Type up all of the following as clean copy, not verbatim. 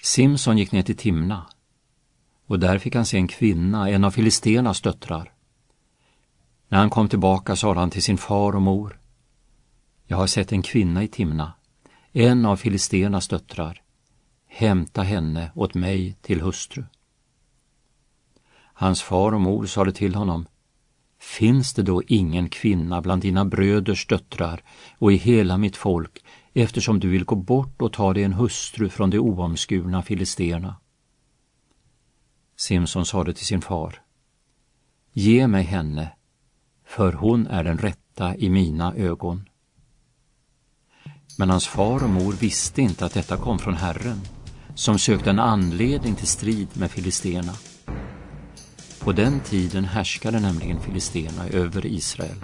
Simson gick ner till Timna, och där fick han se en kvinna, en av filisternas döttrar. När han kom tillbaka sa han till sin far och mor: jag har sett en kvinna i Timna, en av filisternas döttrar. Hämta henne åt mig till hustru. Hans far och mor sade till honom: finns det då ingen kvinna bland dina bröders döttrar och i hela mitt folk, eftersom du vill gå bort och ta dig en hustru från de oomskurna filisterna? Simson sade till sin far: ge mig henne, för hon är den rätta i mina ögon. Men hans far och mor visste inte att detta kom från Herren, som sökte en anledning till strid med filisterna. På den tiden härskade nämligen filisterna över Israel.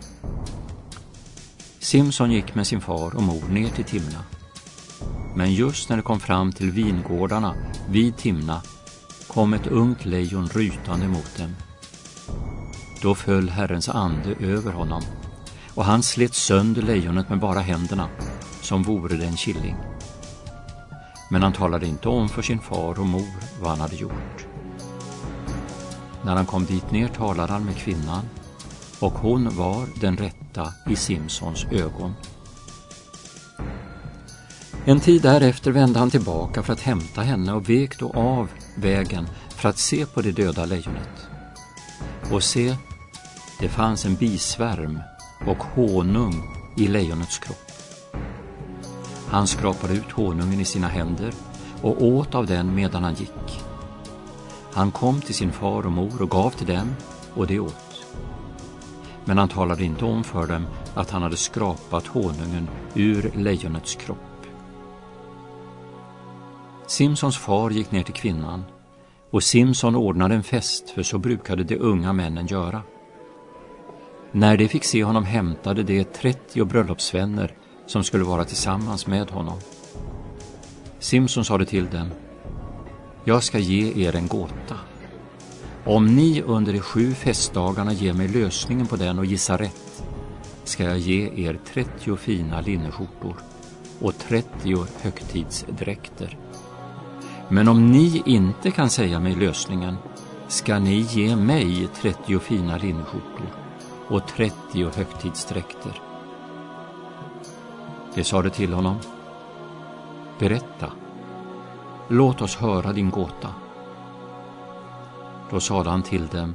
Simson gick med sin far och mor ner till Timna. Men just när det kom fram till vingårdarna vid Timna kom ett ungt lejon rytande mot dem. Då föll Herrens ande över honom, och han slet sönder lejonet med bara händerna, som vore det en killing. Men han talade inte om för sin far och mor vad han hade gjort. När han kom dit ner talade han med kvinnan, och hon var den rätta i Simsons ögon. En tid därefter vände han tillbaka för att hämta henne och vek då av vägen för att se på det döda lejonet. Och se, det fanns en bisvärm och honung i lejonets kropp. Han skrapade ut honungen i sina händer och åt av den medan han gick. Han kom till sin far och mor och gav till dem, och de åt. Men han talade inte om för dem att han hade skrapat honungen ur lejonets kropp. Simsons far gick ner till kvinnan, och Simson ordnade en fest, för så brukade de unga männen göra. När de fick se honom hämtade de 30 bröllopsvänner som skulle vara tillsammans med honom. Simson sade till dem: jag ska ge er en gåta. Om ni under de 7 festdagarna ger mig lösningen på den och gissar rätt, ska jag ge er 30 fina linneskjortor och 30 högtidsdräkter. Men om ni inte kan säga mig lösningen, ska ni ge mig 30 fina linneskjortor och 30 högtidsdräkter. Det sade till honom: berätta, låt oss höra din gåta. Då sade han till dem: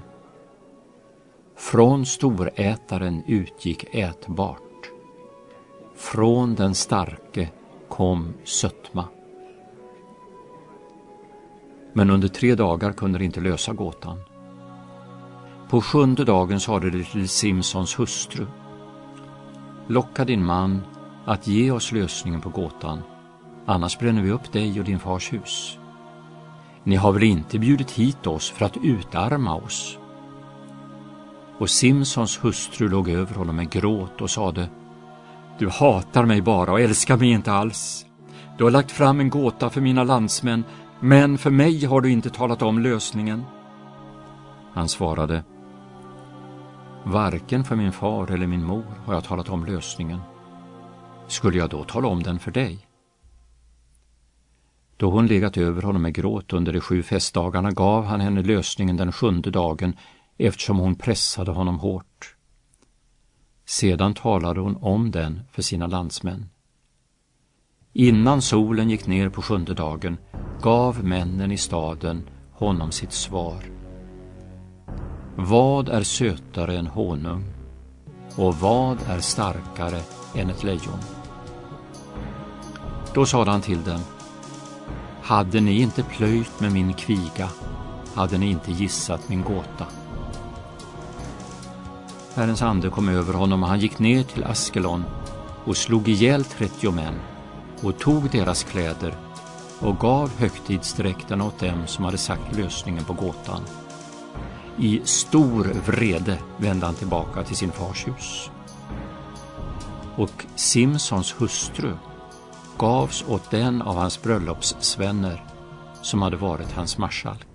från storätaren utgick ätbart, från den starke kom sötma. Men under 3 dagar kunde de inte lösa gåtan. På 7:e dagen sade de till Simsons hustru: locka din man att ge oss lösningen på gåtan, annars bränner vi upp dig och din fars hus. Ni har väl inte bjudit hit oss för att utarma oss? Och Simsons hustru låg över honom med gråt och sade: du hatar mig bara och älskar mig inte alls. Du har lagt fram en gåta för mina landsmän, men för mig har du inte talat om lösningen. Han svarade: varken för min far eller min mor har jag talat om lösningen. Skulle jag då tala om den för dig? Då hon legat över honom med gråt under de 7 festdagarna gav han henne lösningen den 7:e dagen, eftersom hon pressade honom hårt. Sedan talade hon om den för sina landsmän. Innan solen gick ner på 7:e dagen gav männen i staden honom sitt svar. Vad är sötare än honung, och vad är starkare än ett lejon? Då sade han till dem: hade ni inte plöjt med min kviga, hade ni inte gissat min gåta. Herrens ande kom över honom, och han gick ner till Askelon och slog ihjäl 30 män och tog deras kläder och gav högtidsdräkterna åt dem som hade sagt lösningen på gåtan. I stor vrede vände han tillbaka till sin fars hus. Och Simsons hustru gavs åt den av hans bröllopsvänner som hade varit hans marskalk.